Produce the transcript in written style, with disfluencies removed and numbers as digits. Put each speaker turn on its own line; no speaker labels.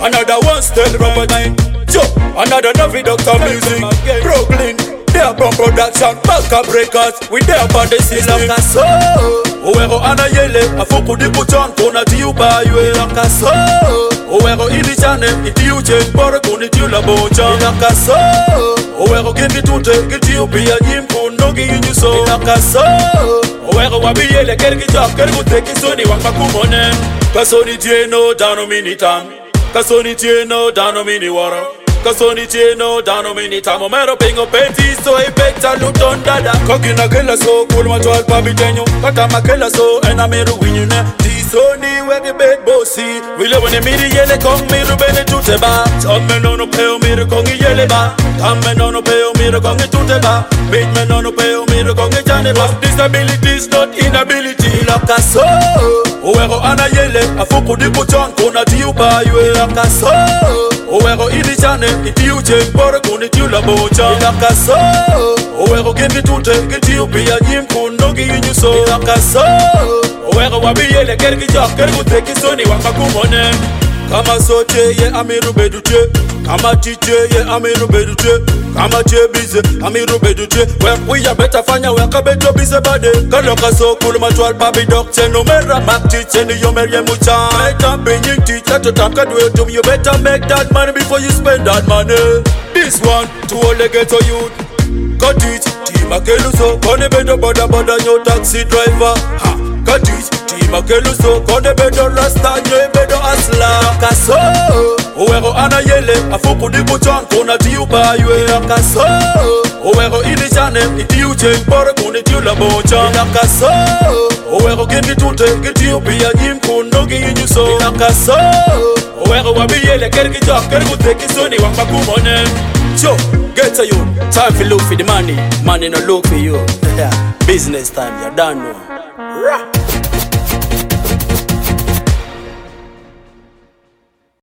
Another one still Robert Joe, another Navi Doctor Music Brooklyn, they are from production Baka Breakers, we there upon the system Lakaso, Owero Anayele Afuku di Puchon, Kona Tiu Baywe Lakaso, Owero Ilichane, Itiu Chen Borgo, Nitiu Labocha Lakaso, Owero Gindi Tute, Gitiu Pia Jim Kunogi Inuso Lakaso, Owero Wabiyele Kergi Jok, Kergu Teki Soni Wakakumone Kasoni Tieno, Dano Minitam Kasoni Tieno, Dano Mini Wara Kasoni Tieno, Dano Mini Tamo Mero Pingo Peti, so I bet a luton dada Kokina Kela so, Kulma Tual Pabitenyo Katama Kela so, and I'm here winning Tisoni, where the bed bossy We live in the middle, yele kong miru bene tuteba Tome no peo miru kongi yele ba Tame no peo miru kongi tuteba Big men no peo miru kongi janeba Disability is not inability Lakaso Owero Anayele, Afuku di Puchon, Kona Tiu Baywe Lakaso Owero Ilichane, Itiu Chen Borgo, Nitiu Labocha Lakaso Owero Gindi Tute, Gitiu Pia Jim Kunogi Inuso Lakaso Owero Wabiyele Kergi Jok, Kergu Teki Soni Wakakumone Kama soche ye amiru beduche Kama chiche ye amiru beduche Kama che bize amiru beduche We ya beta fanya weka beto bize bade Kaloka so kuluma tual pabi dokche No mera mak chiche ni yo merye mucha Beta benying teacher to tamka do it. You better make that money before you spend that money. This one to all the ghetto youth. Cut it, Tima Keluso, Kone Bedo Boda Boda, your taxi driver. Ha, cut it, Tima Keluso, Kone Bedo Rasta, Nye Bedo Asla. Kaso, Owero Anayele, Afuku di Puchon, Kona Tiu Baywe. Kaso, Owero Ilichane, Itiu Chen Borgo, Nitiu Labocha. Kaso, Owero Gindi Tute, Gitiu Pia Jim Kunogi Inuso. Kaso, Owero Wabiyele, Kergi Jok, Kergu Teki Soni Wakakumone. Yo, get to you. Time for look for the money. Money no look for you. Business time, you done know.